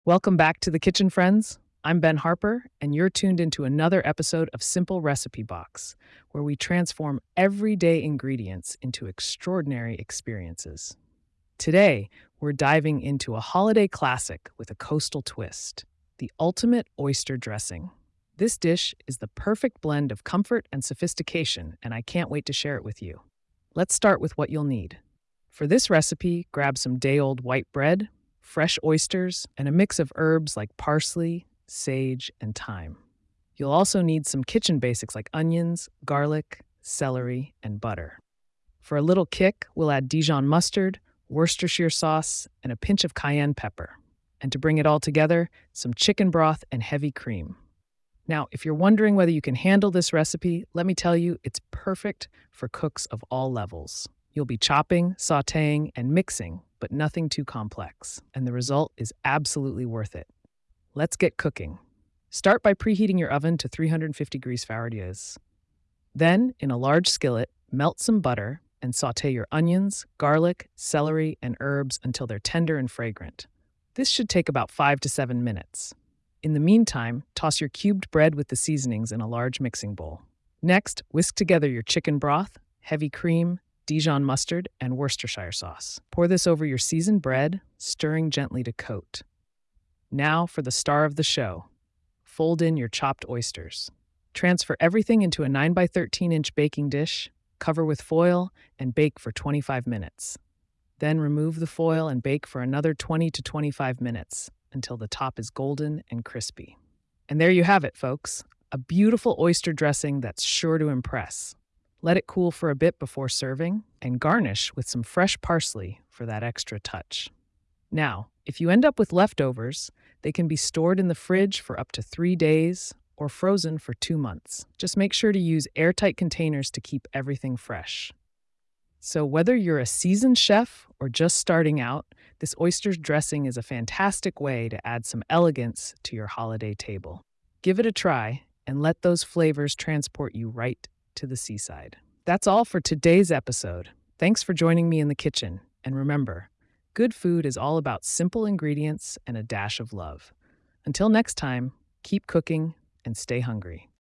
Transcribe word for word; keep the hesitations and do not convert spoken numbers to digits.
Welcome back to the kitchen, friends. I'm Ben Harper, and you're tuned into another episode of Simple Recipe Box, where we transform everyday ingredients into extraordinary experiences. Today, we're diving into a holiday classic with a coastal twist, the ultimate oyster dressing. This dish is the perfect blend of comfort and sophistication, and I can't wait to share it with you. Let's start with what you'll need. For this recipe, grab some day-old white bread, fresh oysters, and a mix of herbs like parsley, sage, and thyme. You'll also need some kitchen basics like onions, garlic, celery, and butter. For a little kick, we'll add Dijon mustard, Worcestershire sauce, and a pinch of cayenne pepper. And to bring it all together, some chicken broth and heavy cream. Now, if you're wondering whether you can handle this recipe, let me tell you, it's perfect for cooks of all levels. You'll be chopping, sautéing, and mixing, but nothing too complex, and the result is absolutely worth it. Let's get cooking. Start by preheating your oven to three hundred fifty degrees Fahrenheit. Then, in a large skillet, melt some butter and sauté your onions, garlic, celery, and herbs until they're tender and fragrant. This should take about five to seven minutes. In the meantime, toss your cubed bread with the seasonings in a large mixing bowl. Next, whisk together your chicken broth, heavy cream, Dijon mustard, and Worcestershire sauce. Pour this over your seasoned bread, stirring gently to coat. Now for the star of the show. Fold in your chopped oysters. Transfer everything into a nine by thirteen inch baking dish, cover with foil, and bake for twenty-five minutes. Then remove the foil and bake for another twenty to twenty-five minutes until the top is golden and crispy. And there you have it, folks. A beautiful oyster dressing that's sure to impress. Let it cool for a bit before serving, and garnish with some fresh parsley for that extra touch. Now, if you end up with leftovers, they can be stored in the fridge for up to three days or frozen for two months. Just make sure to use airtight containers to keep everything fresh. So whether you're a seasoned chef or just starting out, this oyster dressing is a fantastic way to add some elegance to your holiday table. Give it a try and let those flavors transport you right to the seaside. That's all for today's episode. Thanks for joining me in the kitchen. And remember, good food is all about simple ingredients and a dash of love. Until next time, keep cooking and stay hungry.